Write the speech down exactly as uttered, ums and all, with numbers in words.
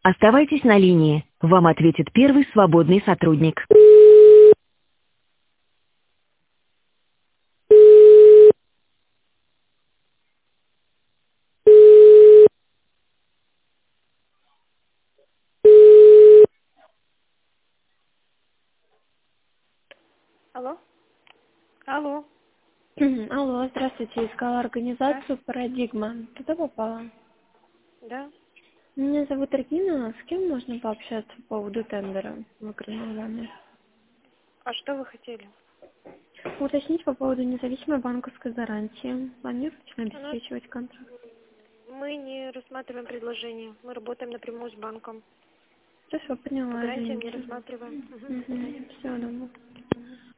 Оставайтесь на линии. Вам ответит первый свободный сотрудник. Алло? Алло? Мгм. Алло, здравствуйте. Искала Да? организацию «Парадигма». Туда попала. Да? Меня зовут Регина. С кем можно пообщаться по поводу тендера выигранного вами? А что вы хотели? Уточнить по поводу независимой банковской гарантии. Планируете У нас обеспечивать контракт? мы не рассматриваем предложение. Мы работаем напрямую с банком. Хорошо, поняла, Гарантию не извините. рассматриваем. Мгм. Угу. Все, думаю. Мгм.